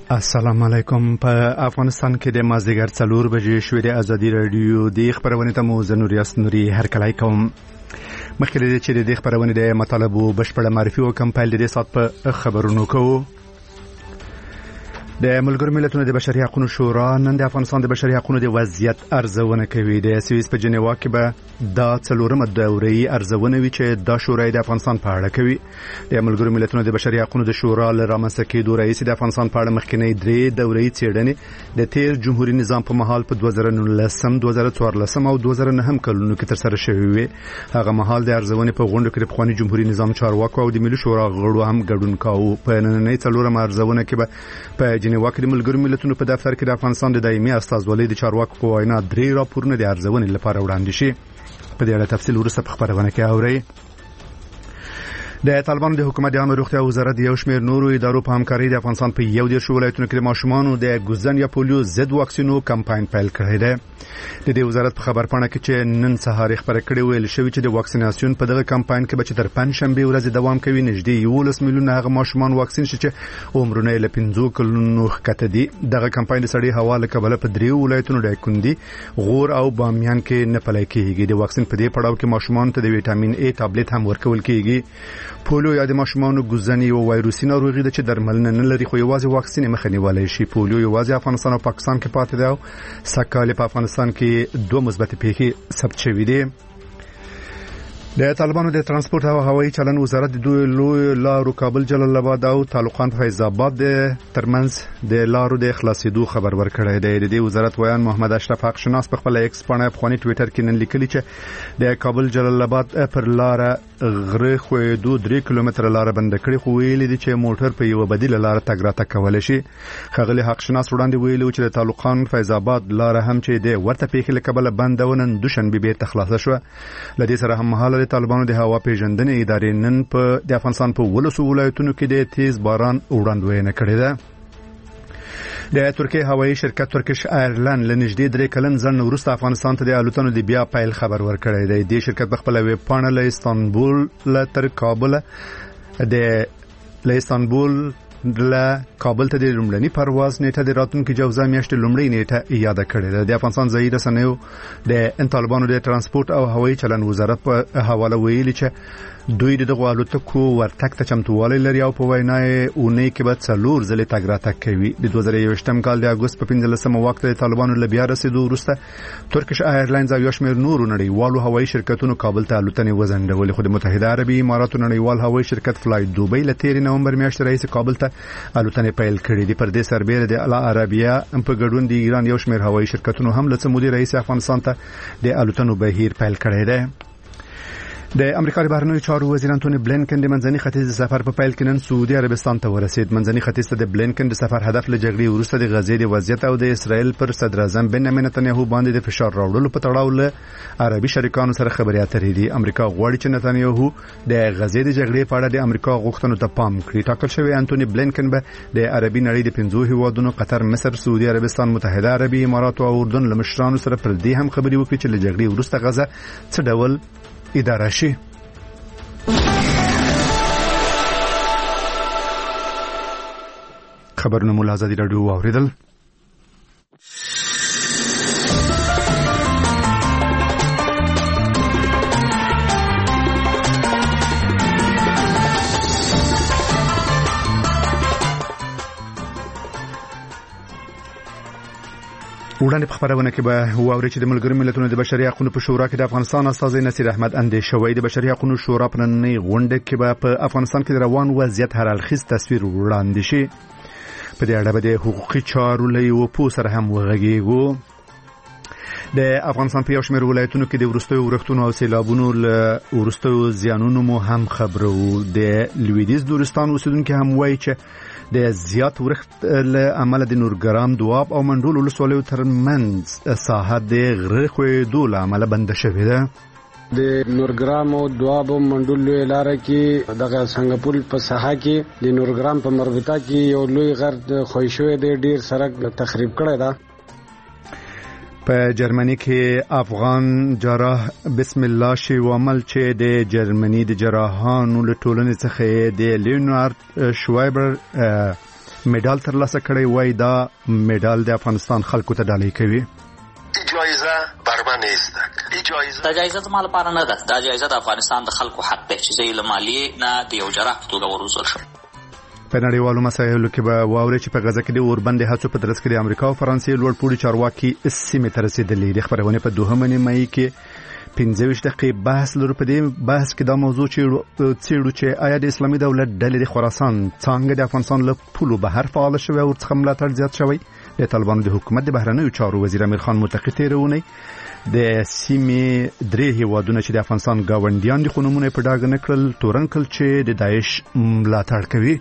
السلام علیکم. په افغانستان کې د مازدیګر 4 بجې شوې د ازادي رادیو د خبرونې ته مو زنوریاس نوري هرکلی کوم. مخکې له دې چې د خبرونې د مطالبو بشپړه معرفي وکم، پیل د دې سات په خبرونو کوو. د ملګرو ملتونو د بشري حقوقو شورا نن د افغانستان د بشري حقوقو د وضعیت ارزونه کوي. د سویس په جنیوا کې به دا 4مه دورې ارزونه وي چې دا شورا د افغانستان په اړه کوي. د ملګرو ملتونو د بشري حقوقو د شورا له رامنځته کېدو رئیس د افغانستان په اړه مخکنی 3 دورې څېړنې د تیر جمهوریت نظام په مهال په 2019 2014 او 2009 کلونو کې ترسره شوې وي. هغه مهال د ارزونې په غونډه کې د پخوانی جمهوریت نظام چارواکو او د ملي شورا غړو هم ګډون کاوه. په نننۍ 4مه ارزونه کې به په جنیوا کې د ملګرو ملتونو په دفتر کې د افغانستان د دایمي استازولۍ د چارواکو په وینا 3 راپورونه د ارزونې لپاره وړاندې شي. په دې اړه تفصیل وروسته په خبرونه کې اورئ. د طالبانو د حکومت د عامه روغتیا وزارت یو شمېر نورو ادارو په همکاري د افغانستان په 11 ولایتونو کې د ماشومانو د ګوزن یا پولیو ضد واکسینو کمپاین پیل کړی دی. د دې وزارت په خبرپاڼه کې چې نن سهار خبره کړې ویل شوی چې د واکسیناسیون په دغه کمپاین کې به تر پنځشنبه ورځ دوام کوي. نږدې 11 میلیونه هغه ماشومان واکسین شي چې عمرونه یې له 5 کلونو ښکته دي. دغه کمپاین د سړي هوا له کبله په 3 ولایتونو د کندي، غور او بامیان کې نه پلی کېږي. د واکسین په دې پړاو کې ماشومان ته د ویټامین ای ټابلیټ هم ورکول کېږي. پولیو یا د ماشومانو ګوزن یو وایروسي ناروغي ده چې درملنه نه لري، خو یوازې واکسین مخه نیولای شي. پولیو یوازې افغانستان او پاکستان کې پاتې ده. سکهال په افغانستان کې 2 مثبت پیښې ثبت شوې دي. د طالبانو د ترانسپورت او هوایي چلن وزارت د دوی لوی لارو کابل جلال آباد او تعلقات فیض آباد د ترمنځ د لارو د خلاصېدو خبر ورکړی دی. د دې وزارت ویان محمد اشرف حق شناس په خپل ایکس باندې په خونی ټوئیټر کې نن لیکلی چې د کابل جلال آباد پر لار غره خوېدو 3 کیلومتره لار بند کړي، خو ویل دي چې موټر په یو بدیل لار تګ راتګ کولای شي. خغلی حق شناس وړاندې ویلو چې د تعلقات فیض آباد لار هم چې د ورته پیښې له کبله بندونه دوشنبه به تخلاص شو. لدې سره هم مهاله طالبانو د هوا پیژندنې ادارې نن په د افغانستان په 12 ولایتونو کې د تیز باران وړاندوینه کړې ده. د ترکیه هوایي شرکت ترکیش ایرلاین لنږدې 3 کلن ځنډ وروسته افغانستان ته د الوتنو د بیا پیل خبر ورکړی دی. د شرکت په خپل ویب پاڼه له استانبول تر کابل کابل ته د لومړني پرواز نیټه د راتلونکي جوزا میاشتې لومړۍ نیټه یاد کړې ده. د افغانستان ځایي رسنیو د طالبانو د ترانسپورت او هوایي چلن وزارت په حواله ویلي چې دوی دغه الوتکو ورتګ ته چمتووالی لري او په وینا یې اونۍ کې به 4 ځلې تګ راتګ کوي. د 2021 کال د اګوست په 15مه وخت د طالبانو له بیا رسیدو وروسته ترکیش ایرلاینز او یو شمېر نورو نړیوالو هوایي شرکتونو کابل ته الوتنې وزنډولې، خو د متحده عربي اماراتو نړیوال هوایي شرکت فلای دوبۍ له 13 نومبر میاشتې راهیسې کابل ته الوتنې پیل کړې دي. پر دې سربېره د العربیه په ګډون د ایران یو شمېر هوایي شرکتونو هم له څه مودې راهیسې افغانستان ته د الوتنو بهیر پیل کړی دی. د امریکا د بهرنیو چارو وزیر انټونی بلینکن د منځني ختیځ سفر په پیل کې نن سعودي عربستان ته ورسید. منځني ختیځ ته د بلینکن د سفر هدف له جګړې وروسته د غزې د وضعیت او د اسرائیل پر صدر اعظم بنیامین نتنیاهو باندې د فشار راوړلو په تړاو له عربي شریکانو سره خبرې اترې دي. امریکا غواړي چې نتنیاهو د غزې د جګړې په اړه د امریکا غوښتنو ته پام کړي. ټاکل شوی انټونی بلینکن به د عربي نړۍ د 5 هیوادونو قطر، مصر، سعودي عربستان، متحده عربي امارات او اردن له مشرانو سره پر دې هم خبرې وکړي چې له جګړې وروسته غزه څه ډول اداره شي. خبرونه مو له ازادي راډیو اوریدل. وړاندې په خبرونه کې به واوري چې د ملګرو ملتونو د بشري حقوقو په شورا کې د افغانستان استازی نصیر احمد اندیشوي د بشري حقوقو شورا په نننۍ غونډه کې به په افغانستان کې د روان وضعیت هر اړخیز تصویر وړاندې شي. په دې اړه به د حقوقي چارو له یو پوه سره هم وغږیږو. د افغانستان په یو شمېر ولایتونو کې د وروستیو ورښتونو او سیلابونو له وروستیو زیانونو مو هم خبرو. د لویدیځ نورستان اوسیدونکو هم وایي چې د زیات ورښت له امله د نورګرام، دواب او منډول ولسوالیو ترمنځ ساحه د غره خوېدو له امله بنده شوې ده. د نورګرام او دواب او منډول لوی لار کې دغه سنگاپور په ساحه کې د نورګرام په مربوطه کې یو لوی غر خوښ شوی دی، ډیر سړک تخریب کړی ده. په جرمني کې افغان جراح بسم الله شیوامل چې د جرمني د جراحانو له ټولنې څخه د لیونارد شوایبر میډال ترلاسه کړی وای دا میډال د افغانستان خلکو ته ډالۍ کوي. جایزه بر من نیست. دا جایزه زما لپاره نه ده. دا جایزه د افغانستان د خلکو حق دی چې زه له مالیې نه د یو جراح په توګه وروزل شم. په نړیوالو مسایلو کې به واوري چې په غزه کې د اوربند هڅو په ترڅ کې د امریکا او فرانسې لوړپوړي چارواکي سیمې ته رسیدلي. د خبرونه په 2 مې کې 15 دقیقې بحث لرو. په دې بحث کې دا موضوع څېړو چې آیا د اسلامي دولت ډلې د خراسان څنګه د افغانستان له پولو بهر فعال شوی او څخه ملاتړ زیات شوی. د طالبانو د حکومت د بهرنیو چارو وزیر امیر خان متقی تیرونه د سیمې 3 هیوادونه چې د افغانستان گاونډیان دي خونمونه په ډاګه نکړل تورن کل چې د داعش ملاتړ کوي.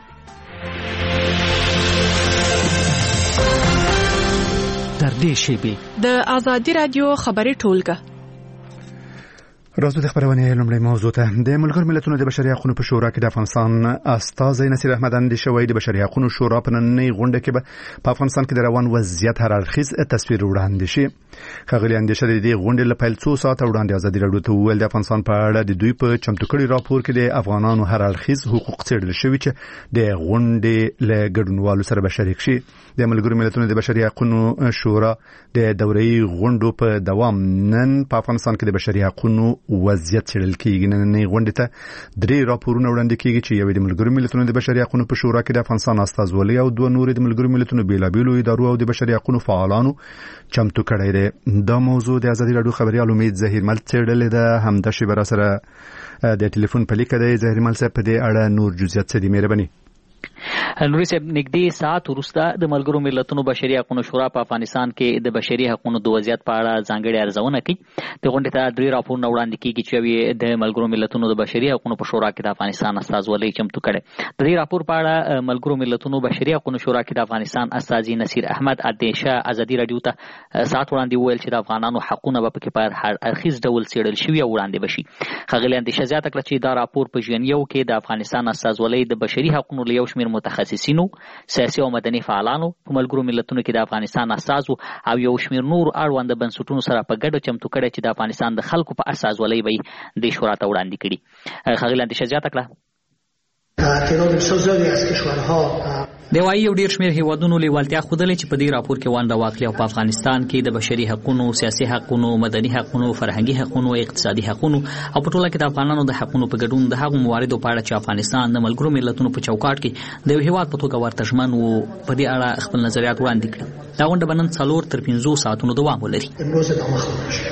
در دې شیبه د آزادی رادیو خبري ټولګه راځو د خبرونه لومړی موضوع ته. د ملګرو ملتونو د بشري حقوقو په شورا کې د افغانستان استازی نصیر احمد اندیشوي د بشري حقوقو شورا په نننۍ غونډه کې به په افغانستان کې د روان وضعیت هر اړخیز تصویر وړاندې شي. ښاغلي اندیشه د دې غونډې له پیل 2 ساعته وړاندې ازادي راډیو ته وویل د افغانستان په اړه د دوی په چمتو کړي راپور کې د افغانانو هر اړخیز حقوق څېړل شوي چې د غونډې له ګډونوالو سره به شریک شي. د ملګرو ملتونو د بشري حقوقو شورا د دوري غونډو په دوام نن په افغانستان کې د بشري حقوقو وضعیت څېړل کېږي. نن غونډې ته 3 راپورونه وړاندې کېږي چې یو د ملګرو ملتونو د بشري حقوقو په شورا کې د افغانستان استازولي او 2 نور د ملګرو ملتونو بیلابېلو ادارو او د بشري حقوقو فعالانو چمتو کړی دی. دا موضوع د آزادي راډیو خبريال امید ظهیرمل څېړلې ده. همدا شی بر سره د ټلیفون په لیکه دی. ظهیرمل صاحب په دې اړه نور جزئیات څه دي مهرباني؟ نوري صاحب نږدې ساعت وروسته د ملګرو ملتونو بشري حقوقو شورا په افغانستان کې د بشري حقوقو د وضعیت په اړه ځانګړي ارزونه کوي. د غونډې ته 3 راپورونه وړاندې کیږي چې د ملګرو ملتونو د بشري حقوقو په شورا کې د افغانستان استازولۍ چمتو کړي. د دې راپور په اړه ملګرو ملتونو بشري حقوقو شورا کې د افغانستان استازي نصیر احمد اندیشه ازادي راډیو ته ساعت وړاندې وویل چې د افغانانو حقوقونه به پکې په هر اړخیز ډول څېړل شوي او وړاندې بشي. ښاغلي اندیشه زیاته کړه چې دا راپور په ژوندیو کې د افغانستان استازولۍ د بشري حقوقو له یو شمېر متخصصینو سیاسي او مدني فعالانو په ملګرو ملتونو کې د افغانستان استازو او یو شمېر نور اړوند بنسټونو سره په ګډه چمتو کړي چې د افغانستان د خلکو په استازولۍ به د شورا ته وړاندې کړي. ښاغلي اندیشه زیاته کړه د وايي یو ډیر شمېر هیوادونو لیوالتیا ښودلې چې په دې راپور کې ونډه واخلي او په افغانستان کې د بشري حقوقو، سیاسي حقوقو، مدني حقوقو، فرهنګي حقوقو، اقتصادي حقوقو او په ټوله کې د افغانانو د حقوقو په ګډون د هغو مواردو په اړه چې افغانستان د ملګرو ملتونو په چوکاټ کې د یو هیواد په توګه ورته ژمن و په دې اړه خپل نظریات وړاندې کړل. دا غونډه به نن 4 تر 5 ساعتونو دوام ولري.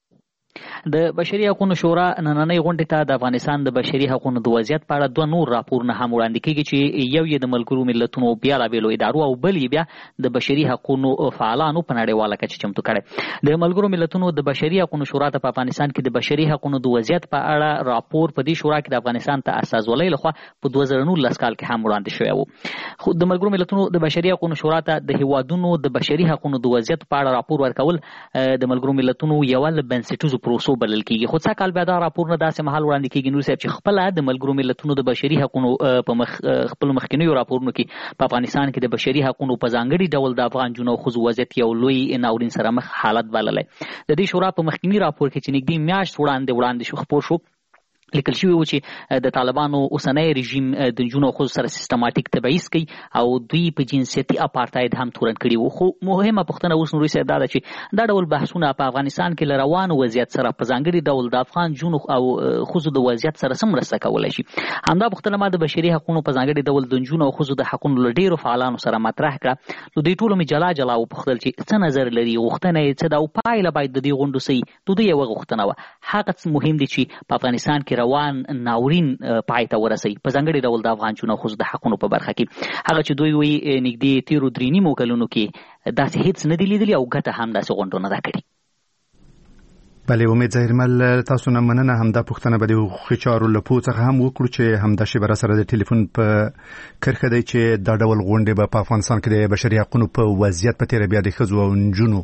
د بشري حقوقو شورا نننۍ غونډې ته د افغانستان د بشري حقوقو د وضعیت په اړه 2 نور راپورونه هم وړاندې کیږي چې یو یې د ملګرو ملتونو بیلابېلو ادارو او بل یې بیا د بشري حقوقو فعالانو په نړیواله کچه چمتو کړی. د ملګرو ملتونو د بشري حقوقو شورا ته په افغانستان کې د بشري حقوقو د وضعیت په اړه راپور په دې شورا کې د افغانستان ته استازولۍ لخوا په 2019 کال کې هم وړاندې شوی و. خو د ملګرو ملتونو د بشري حقوقو شورا ته د هیوادونو د بشري حقوقو د وضعیت په اړه راپور ورکول د ملګرو ملتونو یو له بنسټیزو پروسو بلل کیږي. خو کال بیا دا راپورونه داسې مهال وړاندې کیږي نور صاحب چې خپل د ملګرو ملتونو د بشري حقوقو په خپل مخکینیو راپورونو کې په افغانستان کې د بشري حقوقو په ځانګړي ډول د افغان جنو خو وضعیت یو لوی ناورین سره مخ حالت بللای. د دې شورا په مخکینی راپور کې چې نږدې میاشت وړاندې شو خبر شو لیکل شوی و چې د طالبانو اوسنۍ رژیم د جنو خو سره سیستماتیک تبعیض کوي او دوی په جنسیتي اپارټاید هم تورن کړي وو. خو مهمه پوښتنه اوس نوري صاحب دا ده چې دا ډول بحثونه په افغانستان کې روان وضعیت سره په ځانګړي ډول د افغان جنو او خو د وضعیت سره سم مرسته کولای شي. همدا پوښتنه ما د بشري حقوقو په ځانګړي ډول د جنو خو د حقوقو لډیرو فعالانو سره مطرح کړه. نو دوی ټول می جلا وپوښتل چې څه نظر لري غوښتنه یې څه دا او پایله باید د دې غونډو سي دوی یو غوښتنه و. هغه مهم دي چې په افغانستان کې روان ناورین پای ته ورسي په ځانګړي ډول د افغان جنو خو د حقوقو په برخه کې هغه چې دوی وی نږدې 13 کلونو کې داسې هیڅ نه دی لیدلی او ګټه هم داسې غونډه نه ده کړې. بله امید ظهیرمل تاسو نه مننه. همدا پوښتنه به د حقوقي چارو له پوهه څخه هم وکړو چې همدا شی بر سره د ټلیفون په کرخه دی چې دا ډول غونډې به په افغانستان کې د بشري حقوقو په وضعیت په تیر بیا د ښځو او نجونو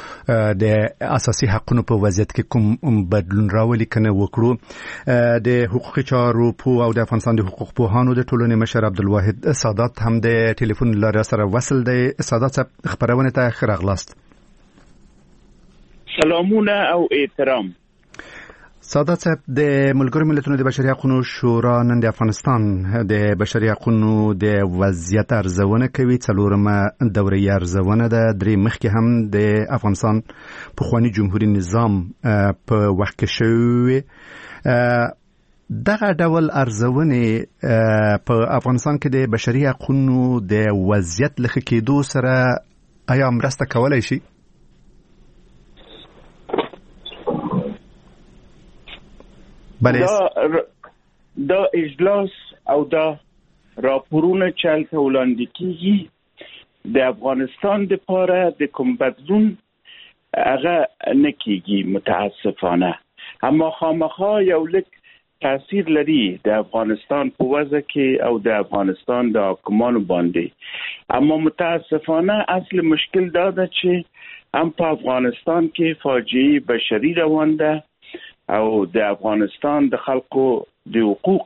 د اساسي حقوقو په وضعیت کې کوم بدلون راولي کنه وکړو. د حقوقي چارو په او د افغانستان د حقوق پوهانو د ټولنې مشر عبدالواحد سادات هم د ټلیفون لاره سره وصل دی. سادات صاحب خبرونه ته خیر اغلاست. سلامونه او احترام. سادات صاحب د ملګرو ملتونو د بشري حقوقو شورا نن د افغانستان د بشري حقوقو د وضعیت ارزونه کوي. څلورمه دورې ارزونه ده. درې مخکې هم د افغانستان پخوانی جمهوریت نظام په وخت کې شوی. دغه ډول ارزونه په افغانستان کې د بشري حقوقو د وضعیت لخوا کېدو سره آیا مرسته کولای شي؟ دا اجلاس او دا راپورونه چلته وړاندې کیږي د افغانستان لپاره د کوم بدلون هغه نه کیږي متاسفانه، اما خامخا یو لږ تاثیر لري د افغانستان په وضع کې او د افغانستان د حکومانو باندې. اما متاسفانه اصل مشکل دا ده چې هم په افغانستان کې فاجعه بشري روان ده او د افغانستان د خلکو د حقوق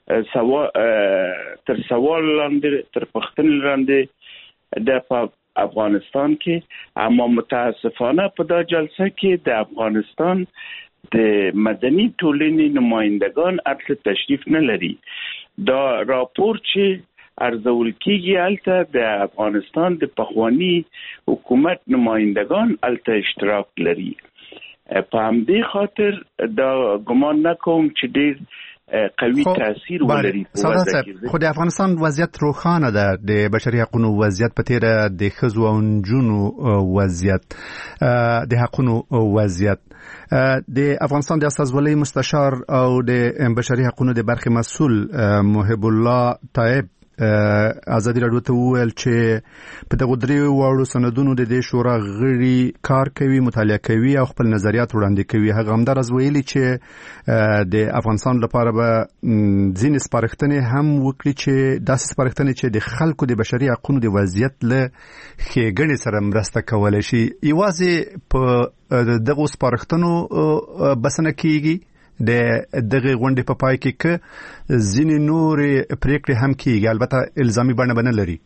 تر سوال لاندې تر پښتنې لاندې د افغانستان کې. اما متاسفانه په دا جلسه کې د افغانستان د مدني ټولنې نمائندگان اصل تشریف نه لري. دا راپور چې ارزول کیږي البته د افغانستان د پخوانی حکومت نمائندگان البته اشتراک لري. په همدې خاطر دا ګمان نکوم چې ډېر قوي تاثیر ولري. خو د افغانستان وضعیت روښانه ده. د بشري حقوقو وضعیت په تیره د ښځو او نجونو وضعیت د حقوقو وضعیت د افغانستان د استازولۍ مستشار او د بشري حقوقو د برخې مسؤل محب الله طیب ازادي راډیو ته وویل چې په دغه درې واړو سندونو د دې شورا غړي کار کوي، مطالعه کوي او خپل نظریات وړاندې کوي. هغه همدارس ویلي چې د افغانستان لپاره به ځینې سپارښتنې هم وکړي چې داسې سپارښتنې چې د خلکو د بشري حقوقو د وضعیت له ښېګڼې سره مرسته کولی شي. یوازې په دغه سپارښتنو بسنه کیږي د دغه غونډې په پای کې که ځینې نورې پریکړې هم کیږي، البته الزامي بڼه به نه لري.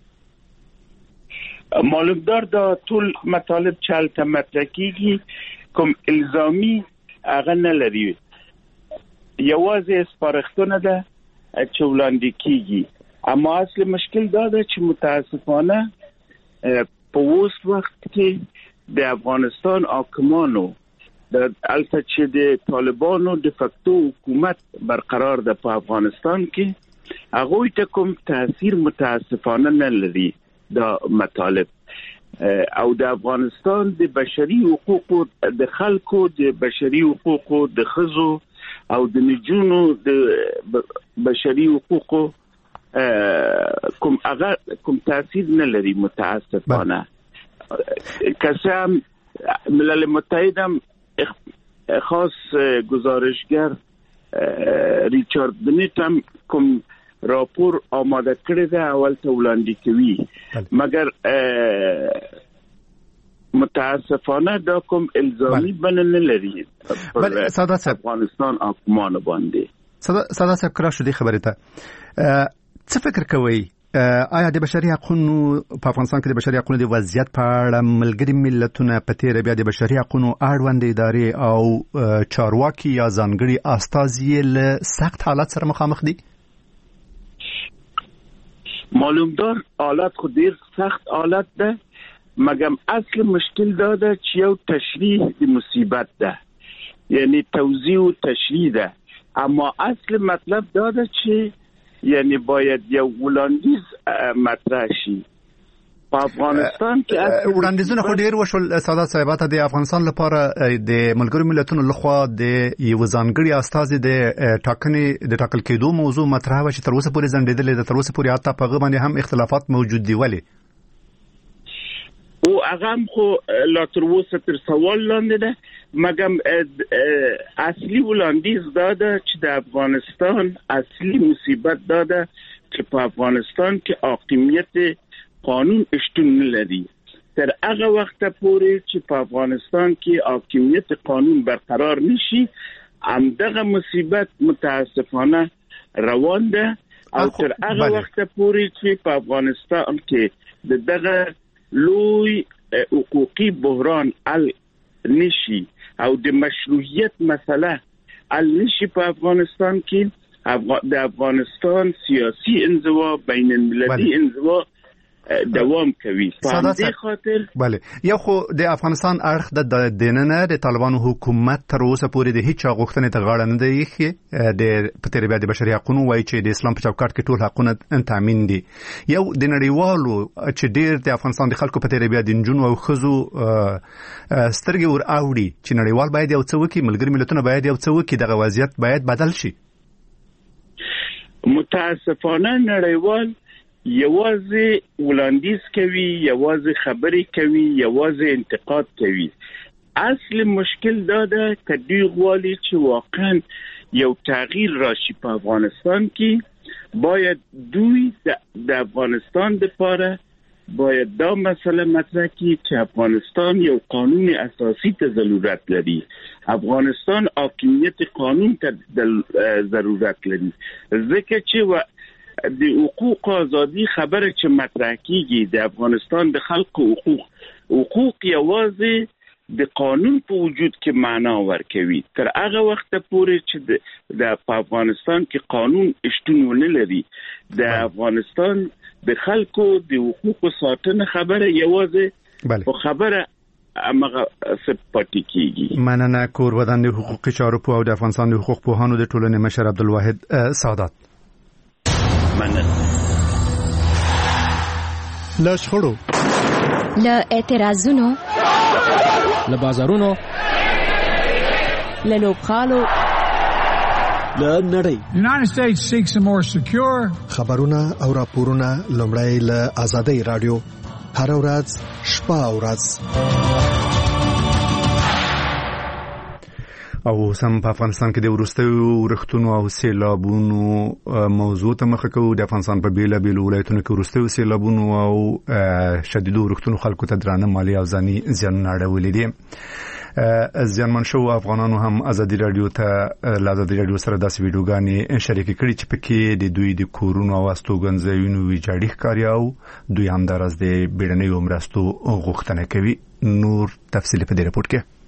معلومدار دا ټول مطالب چې هلته مطرح کیږي کوم الزامي هغه نه لري، یوازې سپارښتنه ده چې وړاندې کیږي. اما اصل مشکل دا ده چې متاسفانه په اوس وخت کې د افغانستان حاکمانو البته چې د طالبانو د فکتو حکومت برقرار ده په افغانستان کې، هغه ته کوم تاثیر متاسفانه نه لري دا مطالب. او د افغانستان د بشري حقوقو د خلکو د بشري حقوقو د ښځو او د نجونو د بشري حقوقو کوم تاثیر نه لري متاسفانه. کسام ملل متحد هم خاص گزارشگر ریچارد بنیت هم کوم راپور آماده کړی دی اول ته وړاندې کوي، مګر متاسفانه دا کوم الزامي بڼه نه لري پر افغانستان حکومانو باندې. ساده صاحب کرا شو دې خبرې ته څه فکر کوئ؟ آیا د بشري حقوقو په افغانستان کې د بشري حقوقو د وضعیت په اړه ملګري ملتونه په تیره بیا د بشري حقوقو اړوند ادارې او چارواکي یا ځانګړي استازي له سخت حالت سره مخامخ دي؟ معلومدار حالت خو ډیر سخت حالت ده، مګر اصل مشکل دا ده چې یو تشریح د مصیبت ده، یعنی توضیح او تشریح ده. اما اصل مطلب دا ده چې یعنی باید یو وړاندیز مطرح شي په افغانستان کې. وړاندیزونه خو ډیر وشول سادات صاحب. ته د افغانستان لپاره د ملګرو ملتونو لخوا د یو ځانګړي استازي د ټاکنې د ټاکل کېدو موضوع مطرح و چې تر اوسه پورې ځنډېدلې ده، تر اوسه پورې حتی په هغه باندې هم اختلافات موجود دي. ولې؟ او هغه خو لا تر اوسه تر سوال لاندې ده، مګر اصلي وړاندیز دا ده چې د افغانستان اصلي مصیبت دا ده چې په افغانستان کې حاکمیت قانون شتون نه لري. تر هغه وخت پورې چې په افغانستان کې حاکمیت قانون برقرار نشي، همدغه مصیبت متاسفانه روان ده. او تر هغه وخت پورې چې په افغانستان کې دغه لوی حقوقي بحران حل نشي او د مشروعیت مسله حل نشي په افغانستان کې د افغانستان سیاسي انزوا بین المللي انزوا دوام کوي. په دې خاطر بله یو خو د افغانستان اړخ د دیننه د طالبانو حکومت تر اوسه پورې د هیڅ غوښتنې ته غاړه نه دی ایښې د په تیر بیا د بشري حقوقو وایي چې د اسلام په چوکاټ کې ټول حقونه تامین دي. یو د نړیوالو چې ډیر د افغانستان د خلکو په تیر بیا د نجونو او ښځو سترګې ور اوړي چې نړیوال باید یو څه وکړي، ملګري ملتونه باید یو څه وکړي، دغه وضعیت باید بدل شي. متاسفانه نړیوال یوازې وړاندیز کوي، یوازې خبرې کوي، یوازې انتقاد کوي. اصل مشکل دا ده چې دوی غواړي چې واقعا یو تغییر راشي په افغانستان کې. باید دوی د افغانستان لپاره باید دا مسله مطرح کړي چې افغانستان یو قانون اساسی ته ضرورت لري. افغانستان حاکمیت قانون ته ضرورت لري، ځکه چې د حقوق ازادي خبره چې مطرح کیږي د افغانستان د خلکو حقوق یوازې د قانون په وجود کې معنا ورکوي. تر هغه وخت پورې چې د افغانستان کې قانون شتون ونه لري، د افغانستان د خلکو د حقوق ساتنه خبره یوازې په خبره امغه سپاټی کیږي. مننه. کوربدان د حقوقي چارو په او د افغانستان د حقوق پوهانو د ټولنې مشر عبدالواحد سادات. له شخړو، له اعتراضونو، له بازارونو، له لوبغالو، له نړۍ. United States seeks a more secure. خبرونه او راپورونه لومړی له آزادۍ رادیو هر ورځ شپه او ورځ. او سم په افغانستان کې د ورستیو ورښتونو او سیلابونو موضوع ته مخه کوو. د افغانستان په بیلابیلو ولایتونو کې ورستیو سیلابونو او شدیدو ورښتونو خلکو ته درانه مالي او ځاني زیانونه اړولي دي. زیانمن شو افغانانو هم ازادي رادیو ته له ازادي رادیو سره داسې ویډیوګانې شریک کړي چې پکې د دوی د کورونو او استوګنځایونو ویجاړي ښکاري او دوی همداراز د بیړنیو مرستو غوښتنه کوي. نور تفصیل په دې رپورټ کې.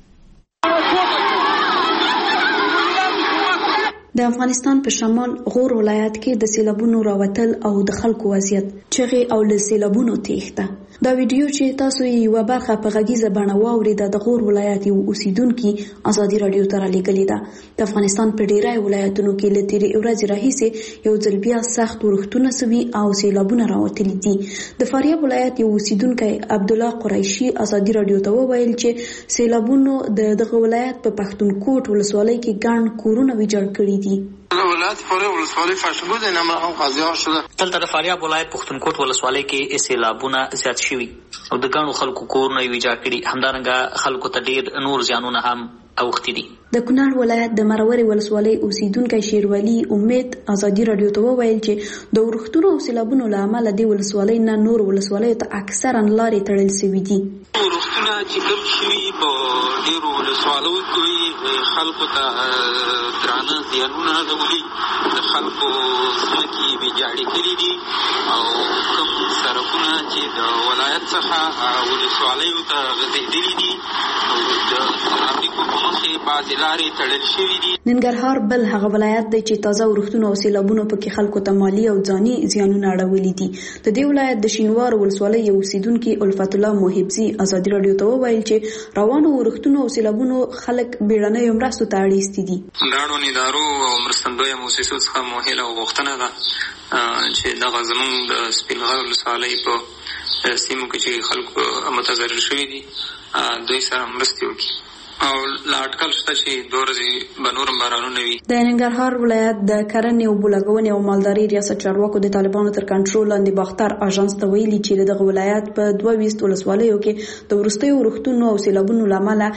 د افغانستان په شمال غور ولایت کې د سیلابونو راوتل او د خلکو وضعیت چغې او له سیلابونو تېښته. دا ویډیو چې تاسو یې یوه برخه په غږیزه بڼه واورېده د غور ولایت یو اوسیدونکي ازادي رادیو ته رالیږلې ده. د افغانستان په ډیری ولایتونو کې له تېرې ورځې راهیسې یو ځل بیا سخت ورښتونه سوي او سیلابونه راوتلي دي. د فاریاب ولایت یو اوسیدونکی عبدالله قریشي ازادي رادیو ته وویل چې سیلابونو د دغه ولایت په پښتونکوټ ولسوالۍ کې ګڼ کورونه ویجاړ کړي دي. ولایت فاریاب ولسوالۍ فاشلو د نامه هم قضیه شوه. دلته د فاریاب ولایت پښتونکوټ ولسوالۍ کې سیلابونه زیات شوي او د ګڼو خلکو کورونه ویجاړ کړي. همدارنګه خلکو ته ډیر نور زیانونه هم اوښتي دي. د کونړ ولایت د مروري ولسوالۍ اوسیدونکی شیروالي امید ازادي رادیو ته وویل چې د ورښتونو او سیلابونو له امله د ولسوالۍ نه نور ولسوالیو ته اکثرا لارې تړل شوي دي. ورښتونه چې ډېر شوي په ډېرو ولسوالیو کې خلکو ته درانه زیانونه اړولي، د خلکو ځمکې ویجاړې کړي دي او کوم سړکونه چې د ولایت څخه ولسوالیو ته غځېدلي دي او د ترافیکو په مخې بعضې لارې تړل شوي دي. ننګرهار بل هغه ولایت دی چې تازه ورښتونه او سیلابونو پکې خلکو ته مالي او ځاني زیانونه اړولي دي. د دې ولایت د شینوار ولسوالۍ یو اوسیدونکي الفت الله محبزي ازادي رادیو ته وویل چې روانو ورښتونو او سیلابونو خلک بیړنیو مرستو ته اړ ایستي دي. داړو ادارو او مرستندویه موسسو څخه موهله او غوښتنه ده چې دغه زموږ د سپینغر ولسوالۍ په سیمو کې چې خلکو متضرر شوي دي دوی سره مرستې وکړي او لا اټکل شته چې دوه ورځې به نور بارانونه وي. د ننګرهار ولایت د کرنې او بولاګونې او مالدارۍ ریاست چارواکو د طالبانو تر کنټرول لاندې باختر اژانس ته ویلي چې دغه ولایت په 22 ولسوالیو کې د وروستیو ورښتونو او سیلابونو له امله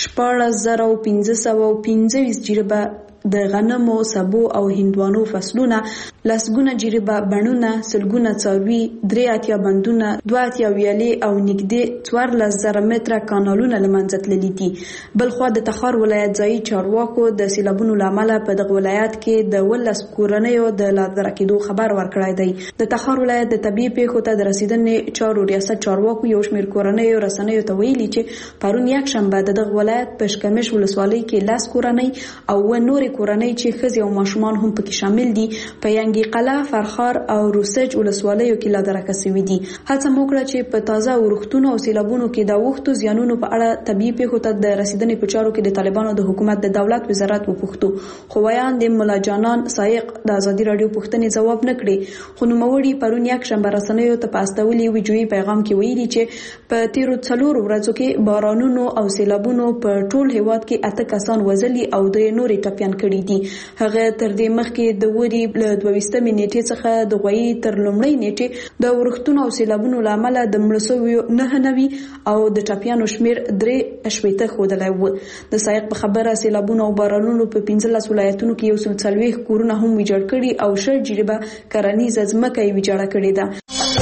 14525 جریبه د غنمو، سبو او هندوانو فصلونه، لسګونه جریبه بڼونه، سلګونه څاروي، 3 بندونه، 2 ویالې او نږدې 14,000 متره کانالونه له منځه تللي دي. بلخوا د تخار ولایت ځایي چارواکو د سیلابونو له امله په دغه ولایت کې د 18 کورنیو د لادرا کېدو خبر ورکړی دی. د تخار ولایت د طبیعي پیښو ته د رسیدنې چارو ریاست چارواکو یو شمېر کورنیو رسنیو ته ویلي چې پرون یکشنبه د دغه ولایت په شکمش ولسوالۍ کې 10 کورنۍ او نورې کورنۍ چې ښځې او ماشومان هم پکې شامل دي په ینګي قلعه، فرخار او روسج ولسوالیو کې لادرکه شوي دي. هڅه وکړه چې په تازه ورښتونو او سیلابونو کې د وختو زیانونو په اړه طبيعي پیښو ته د رسیدنې په چارو کې د طالبانو د حکومت د دولت وزارت وپوښتو، خو ویان د ملا جانان سایق د ازادي رادیو پوښتنې جواب نه کړي. خو نوموړي پرون یک شنبه رسنیو ته په استولي ویډیويي پیغام کې ویلي چې په تیرو 4 ورځو کې بارانونو او سیلابونو په ټول هیواد کې 8 کسان وژلي او 3 نورې ټپيان کړي دي. هغه تر دې مخکې د وری له 22 نیټې څخه د غوي تر لومړۍ نیټې د ورښتونو او سیلابونو لامل د مړسوي 99 او د ټپيانو شمیر 3 خودلای و. د سایق په خبره سیلابونو او بارانونو په 15 ولایتونو کې 140 کورونه هم ویجاړ کړي او شر جریبه کرنیزه ځمکه یې ویجاړه کړې ده.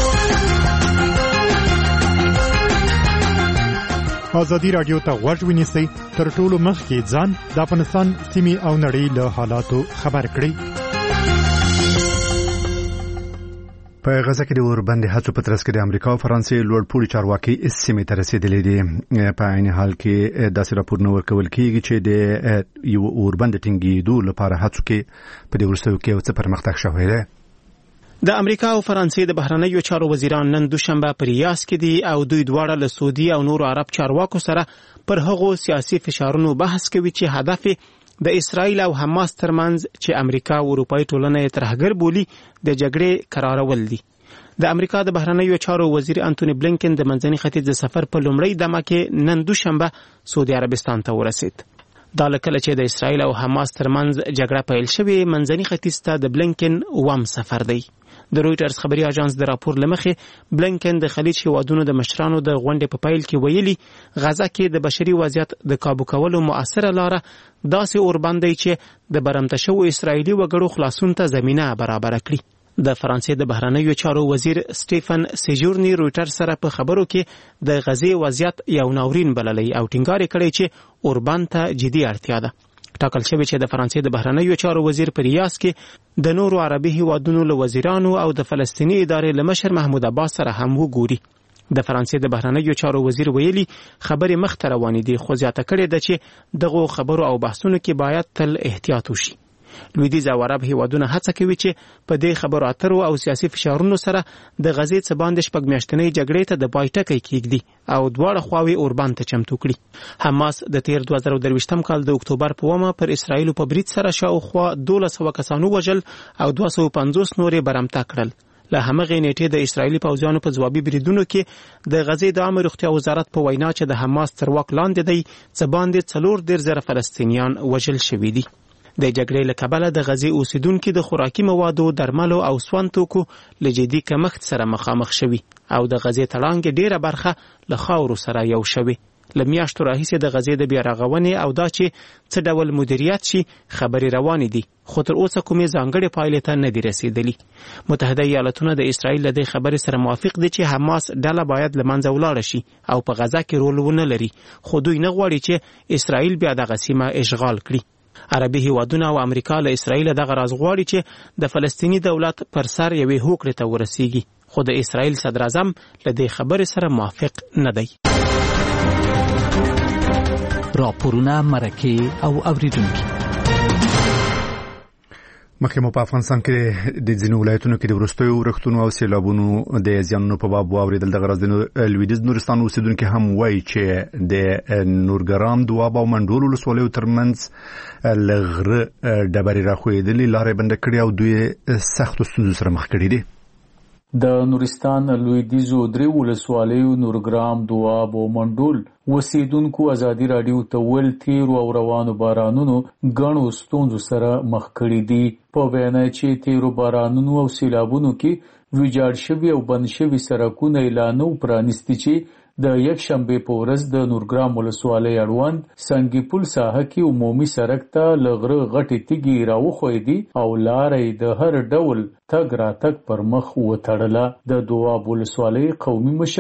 ازادي رادیو ته غوږ ونیسئ، تر ټولو مخکې ځان د افغانستان سیمې او نړۍ له حالاتو خبر کړئ. په غزه کې د اوربند هڅو په ترڅ کې د امریکا او فرانسې لوړپوړي چارواکي سیمې ته رسیدلي دي. په عین حال کې داسې راپورونه ورکول کیږي چې د یو اوربند ټینګېدو لپاره هڅو کې په دې وروستیو کې څه پرمختګ شوی دی. د امریکا او فرانسې د بهرنیو چارو وزیران نن دوشنبه پر ریاض کې دي او دوی دواړه له سعودي او نورو عرب چارواکو سره پر هغو سیاسي فشارونو بحث کوي چې هدف د اسرائیل او حماس ترمنځ چې امریکا او اروپאי ټولنه یې ترهګر بولي د جګړې قرارول دي. د امریکا د بهرنیو چارو وزیر انټونی بلینکن د منځني ختیځ د سفر په لومړۍ دمه کې نن دوشنبه سعودي عربستان ته ورسید. دا لکه چې د اسرائیل او حماس ترمنځ جګړه پیل شوې منځني ختیځ ته د بلینکن وام سفر دی. د رویټرز خبري اژانس د راپور لمخې بلینکن د خلیج هیوادونو د مشرانو د غونډې په پیل کې ویلي غزه کې د بشري وضعیت د کابو کولو مؤثره لاره داسې اوربند دی چې د برمته شوو اسرایلی وګړو خلاصون ته زمینه برابر کړي. د فرانسې د بهرنیو چارو وزیر سټیفن سیجورنی رویټرز سره په خبرو کې د غزې وضعیت یو ناورین بللی او ټینګار کړی چې اوربند ته جدي اړتیا ده. ټاکل شوی چې د فرانسې د بهرنیو چارو وزیر په ریاض کې د نورو عربي هیوادونو له وزیرانو او د فلسطیني ادارې له مشر محمود عباس سره هم وګوري. د فرانسې د بهرنیو چارو وزیر ویلي خبرې مخ ته روانې دي، خو زیاته کړې ده چې دغه خبرو او بحثونو کې باید تل احتیاط وشي. لویدیځ او عرب هیوادونه هڅه کوي چې په دې خبرو اترو او سیاسي فشارونو سره د غزې څخه باندې شپږ میاشتنۍ جګړې ته د پای ټکی کېږدي او دواړه خواوې اوربند ته چمتو کړي. حماس د تیر 2023 کال د اکتوبر په ومه پر اسرائیل په برید سره شاوخوا 1200 کسانو وژل او 250 نورې برمته کړل. له همغې نیټې د اسرائیلي پوځیانو په ځوابي بریدونو کې د غزې د عامه روغتیا وزارت په وینا چې د حماس تر واک لاندې دی څه باندې 4,000 فلسطینیان وژل شوي دي. د جګړې له کبله د غزې اوسیدونکو د خوراکي موادو، درملو او سون توکو له جدي کمښت سره مخامخ شوي او د غزې تړانګې ډیره برخه له خاورو سره یو شوي. له میاشتو راهیسې د غزې د بیا رغونې او دا چې څه ډول مدیریت شي خبرې روانې دي، خو تر اوسه کومې ځانګړې پایلې ته نه دي رسیدلي. متحده ایالتونه د اسرائیل له دې خبرې سره موافق دي چې حماس ډله باید له منځه ولاړه شي او په غزه کې رول ونه لري، خو دوی نه غواړي چې اسرائیل بیا دغه سیمه اشغال کړي. عربي هیوادونه او امریکا له اسرائیل دغه راز غواړي چې د فلسطینی دولت پر سر یوې هوکړې ته ورسیږي، خو د اسرائیل صدر اعظم له دې خبرې سره موافق نه دی. راپورونه مرکه او اوریدونکو مخکې مو په افغانستان کې د ځینو ولایتونو کې د وروستیو ورښتونو او سیلابونو د زیانونو په باب واوریدل. دغه راز د لویدیځ نورستان اوسیدونکي هم وایي چې د نورګرام، دواب او منډول ولسوالیو ترمنځ له غره ډبرې راښویېدلې لارې بنده کړې او دوی سختو ستونزو سره مخ کړي دي. د نورستان لویدیځو درې ولسوالیو نورګرام، دواب او منډول اوسیدونکو ازادي رادیو ته ویل تیرو او روانو بارانونو ګڼو ستونزو سره مخ کړي دي. په وینا چې تیرو بارانونو او سیلابونو کې ویجاړ شوي او بند شوي سړکونه اعلانو پرانیستي چې د یک شنبه په ورځ د نورګرام ولسوالۍ اړوند سنگي پل ساحه کې عمومي سړک ته لغره غټې تیږې راوښویدي او لارې د هر ډول تګ راتګ پر مخ وتړله. د دواب ولسوالۍ قومي مشر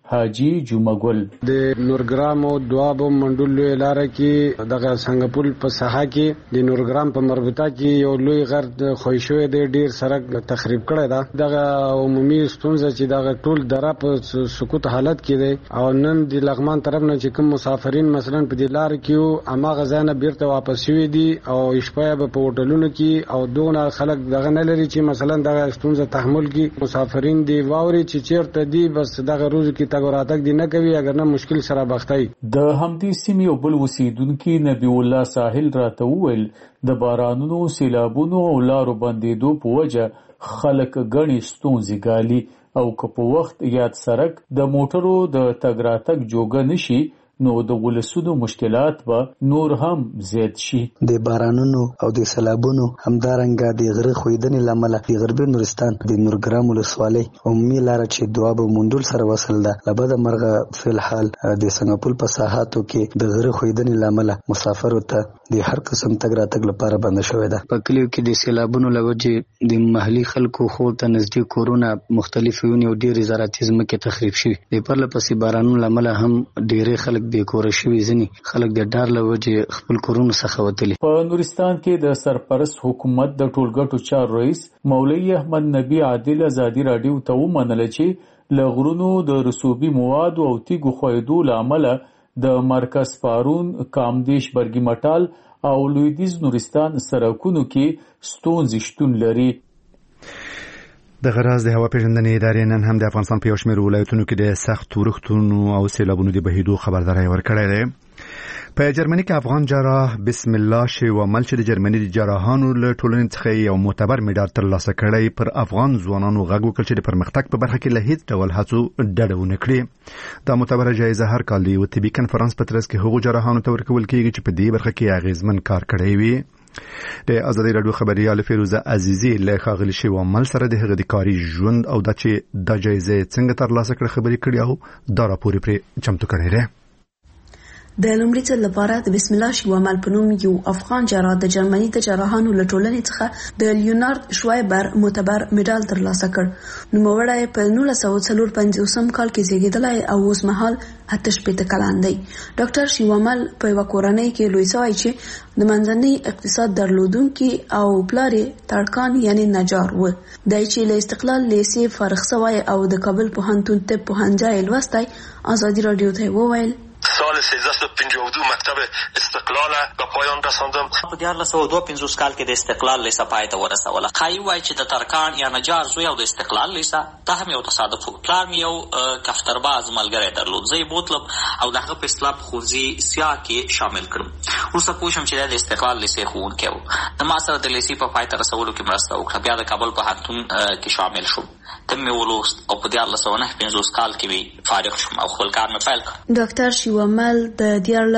حاجی جمعګل د نورګرام او دواب منډول لوی لار کې دغه سنگپول په ساحه کې د نورګرام په مربوطه کې یو لوی غر د خوښوي د ډیر سرک تخریب کړی دا دغه عمومي ستونزه چې دغه ټول دره په سقوط حالت کې دی او نن د لغمان طرف نه چې کوم مسافرین مثلا په دې لار کې اما غزانه بیرته واپس شوي دي او شپه په هوټلونو کې او دونه خلک دغه نه لري چې مثلا دغه ستونزه تحمل کې مسافرین دی واوري چې چیرته دی بس دغه روز کې تګوراتک دی نه کوي اگر نه مشکل سره بختای د همدې سیمې او بل اوسیدونکو نبی الله ساحل راته وویل د بارانونو سیلابونو او لارو بندیدو په وجه خلک غني ستونزې ګالي او که په وخت یاد سرک د موټرو د تګ راتګ جوګه نشي نو د ولسونو مشکلات به نور هم زیات شي د بارانونو او د سیلابونو همدارنګه د غره خویدنې لامل د غربي نورستان د نورګرام ولسوالۍ عمومي لار چې دواب منډول سره وصل ده لبد مرغه فل حال د سنگپول په ساحاتو کې د غره خویدنې لامل مسافرو ته د هر قسم تګ راتګ لپاره بند شوی ده په کلیو کې د سیلابونو لوجه د محلي خلکو خو ته نږدې کورونه مختلف یونی او ډیر زراعتي ځمکې تخریب شوي د پرله پسې بارانونو لامل هم ډیر خلک بیکور شوي ځنی خلک د ډار له وجې خپل کورونو څخه وتلي په نورستان کې د سرپرست حکومت د ټولګټو چار رئیس مولوی احمد نبی عادل ازادي رادیو ته ومنل چې له غرونو د رسوبي مواد او تیګو خویدو لامل د مرکز پارون کامدیش برګی مټال او لویدیز نورستان سرکونو کې ستونزې شتون لري د غراز د هوا پیژندنې ادارې نن هم د افغانستان په یو شمېر ولایتونو کې د سخت ورښتونو او سیلابونو د بهیدو خبرداری ورکړی دی په جرمني کې افغان جراح بسم الله شیوامل چې د جرمني د جراحانو له ټولنې څخه یو معتبر مډال ترلاسه کړی پر افغان ځوانانو غږ وکړ چې د پرمختګ په برخه کې له هیڅ ډول هڅو ډډه ونه کړي دا معتبره جایزه هر کال د یو طبي کنفرانس په ترڅ کې هغو جراحانو ته ورکول کیږي چې په دې برخه کې اغیزمن کار کړی وي د ازادي رادیو خبريال فیروزه عزیزی له خاغلی شیوامل سره د هغه د کاري ژوند او د چې د جایزه څنګه ترلاسه کړ خبرې کړي او دا راپور پرې چمتو کړی دی د لومړي ځل لپاره د بسم الله شیوامل په نوم یو افغان جراح د جرمني د جراحانو له ټولنې څخه د لیونارد شوایبر معتبر مډال ترلاسه کړ نوموړی په 1954 کال کې زیږیدلی او اوس مهال 88 کلن دی ډاکټر شیوامل په یو کورنۍ کې لوی شوی چې د منځني اقتصاد درلودونکي او پلار ترکان یعنی نجار و دای چې له استقلال لیسې فارغ شوی او د کابل پوهنتون طب پوهنځای لوستی ازادي رادیو ته وویل سال 1352 مکتب استقلال به پایان رساندم. په 1952 کال کې د استقلال لیسه پای ته ورسوله. خای وای چې د ترکان یا نجار زوی او د استقلال لیسه ته هم یو تصادف و. پلار مې یو کفترباز ملګری درلود. زه یې بوتلم او د هغه په اصطلاح ښوونځي سیاه کې شامل کړم. وروسته پوه شم چې د استقلال لیسې ښوونکی و. د ما سره د لیسې په پای ته رسولو کې مرسته وکړه. بیا د کابل پوهنتون کې شامل شوم. تم مې ولوست او په 1950 کال کې مې فارغ شوم او خپل کار مې پیل کړ. ډاکټر شیوامل د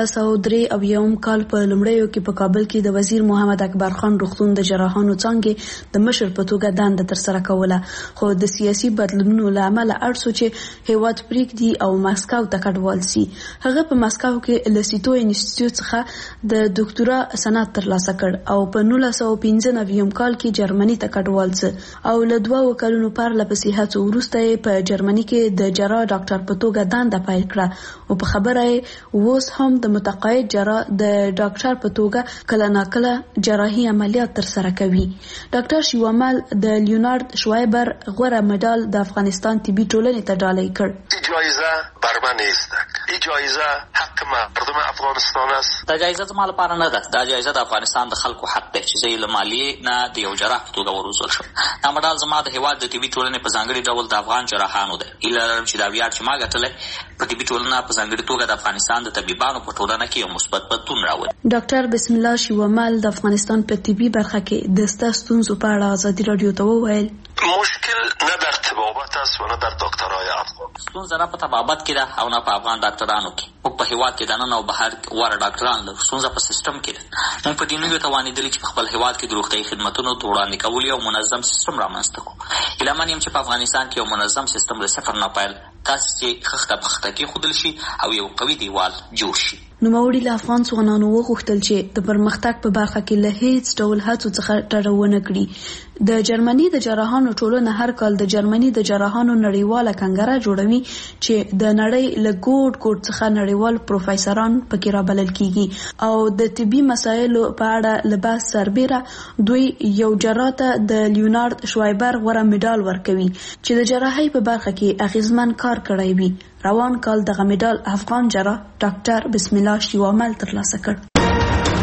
1903 کال په لومړیو کې په کابل کې د وزیر محمد اکبر خان روغتون د جراحانو څنګه د مشر په توګه دنده ترسره کوله خو د سیاسي بدلونونو له امله اړ سو چې هیواد پریږدي او مسکو ته کډوال شي. هغه په مسکو کې له سیټو انسټیټیوټ څخه د ډاکټورا سند ترلاسه کړ او په 1995 کال کې جرمني ته کډوال شو او له 2 کلونو پر لپسې هڅو وروسته په جرمني کې د جراح ډاکټر په توګه دنده پیل کړه او په خبره اوس هم د متقاعد جراح د ډاکټر په توګه کله ناکله جراحي عملیات ترسره کوي. ډاکټر شیوامل د لیونارد شوایبر غوره مډال د افغانستان طبي ټولنې ته ډالۍ کړ. جایزه بر من نیست. این جایزه حق مردم افغانستان است. دا جایزه زما لپاره نه ده. دا جایزه د افغانستان د خلکو حق دی چې زه له مالیې نه د یو جراح په توګه وروزل شم. دا مډال زما د هیواد د طبي ټولنې په ځانګړي ډول د افغان جراحانو دی. هیله لرم چې دا ویاړ چې ما ګټلی په طبي ټولنه په ځانګړي توګه د افغانستان د طبيبانو په ټولنه کې یو مثبت بدلون راوړي. ډاکټر بسم الله شیوامل د افغانستان په طبي برخه کې د ستونزو په اړه ازادي رادیو ته وویل مشکل نه در طبابت است و نه در دکترای افغان. ستونزه نه په طبابت کې ده او نه په افغان ډاکټرانو کې. موږ په هیواد کې دننه او بهر وړ ډاکټران لرو. ستونزه په سیستم کې ده. موږ په دې نه یو توانېدلي چې په خپل هیواد کې د روغتیايي خدمتونو د وړاندې کولو یو منظم سیستم رامنځته کړو. هیله من یم چې په افغانستان کې یو منظم سیستم له صفر نه پیل تاسې چې خښته پخښته کېښودل شي او یو قوي دیوال جوړ شي. نوموړي له افغان ځوانانو وغوښتل چې د پرمختګ په برخه کې له هیڅ ډول هڅو څخه ډډه ونه کړي. د جرمني د جراحانو ټولنه هر کال د جرمني د جراحانو نړیواله کنګره جوړوي چې د نړۍ له ګوټ ګوټ څخه نړیوال پروفیسوران پکې رابلل کیږي او د طبي مسایلو په اړه له بحث سربېره دوی یو جراح ته د لیونارد شوایبر غوره میډال ورکوي چې د جراحۍ په برخه کې اغیزمن کار کړی وي. روان کال دغه میډال افغان جراح ډاکټر بسم الله شیوامل ترلاسه کړ.